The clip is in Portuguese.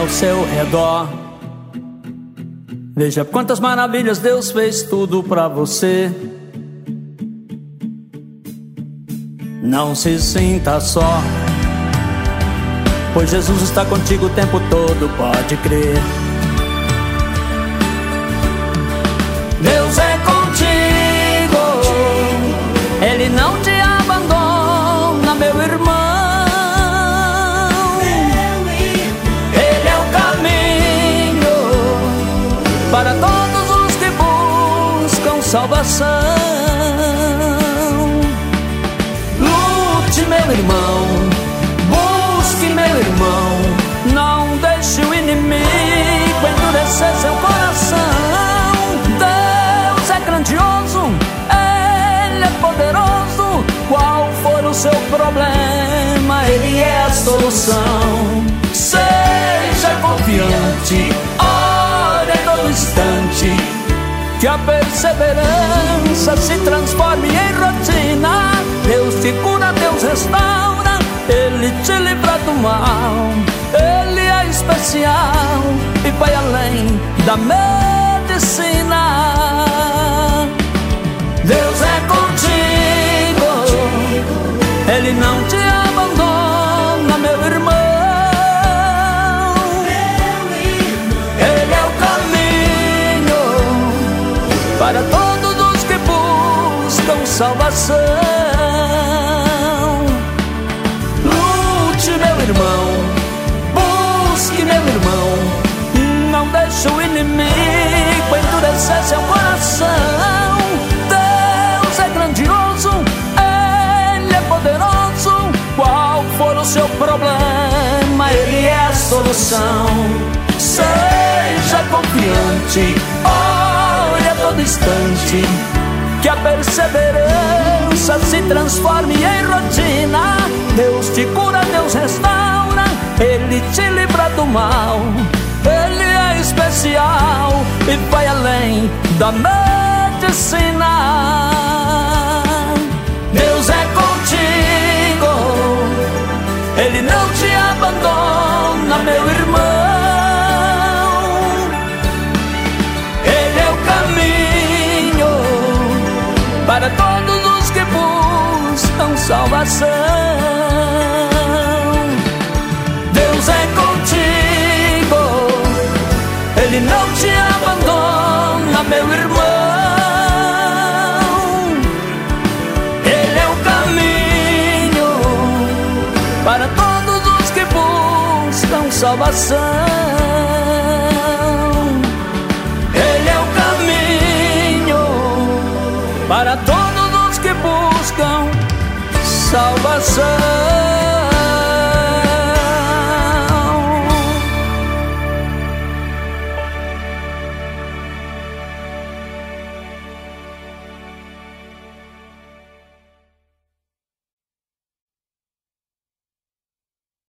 seu redor. Veja quantas maravilhas Deus fez tudo pra você. Não se sinta só, pois Jesus está contigo o tempo todo, pode crer. Deus é contigo, Ele não te abandona, meu irmão. Ele é o caminho para todos os que buscam salvação. Lute, meu irmão, busque, meu irmão, não deixe o inimigo endurecer seu coração. Deus é grandioso, Ele é poderoso. Qual for o seu problema, Ele é a solução. Seja confiante, ore a todo instante, que a perseverança se transforme em rotina. Deus te cura, Deus restaura, Ele te livra do mal. Ele é especial e vai além da medicina. Deus é contigo, Ele não te abandona, meu irmão. Ele é o caminho para todos os que buscam salvação. Lute, meu irmão, busque, meu irmão, não deixe o inimigo endurecer seu coração. Deus é grandioso, Ele é poderoso. Qual for o seu problema, Ele é a solução. Seja confiante, ore a todo instante, que a perseverança se transforme em rotina. Deus te cura, Deus restaura, Ele te livra do mal. Ele é especial e vai além da medicina. Deus é contigo, Ele não te abandona, meu irmão. Ele é o caminho para todos os que buscam salvação. Deus é contigo, Ele não te abandona, meu irmão. Ele é o caminho para todos os que buscam salvação. Ele é o caminho para todos os que buscam salvação.